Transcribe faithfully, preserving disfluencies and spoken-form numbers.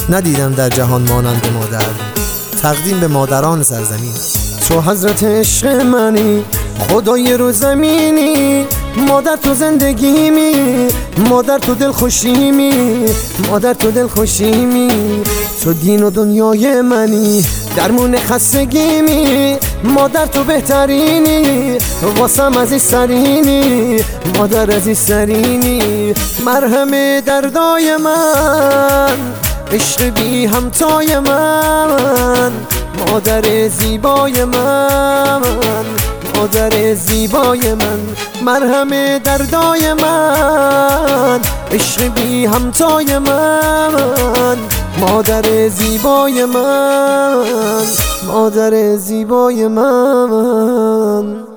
ندیدم در جهان مانند مادر. تقدیم به مادران سرزمین. تو حضرت عشق منی، خدای رو زمینی، مادر تو زندگیمی، مادر تو دل خوشیمی، مادر تو دل خوشیمی. تو دین و دنیای منی، درمون خستگیمی، مادر تو بهترینی، واسم عزیز سرینی، مادر عزیز سرینی. مرهم دردای من، عشق بی همتای من، مادر زیبای من، مادر زیبای من. مرهم دردای من، عشق بی همتای من، مادر زیبای من، مادر زیبای من.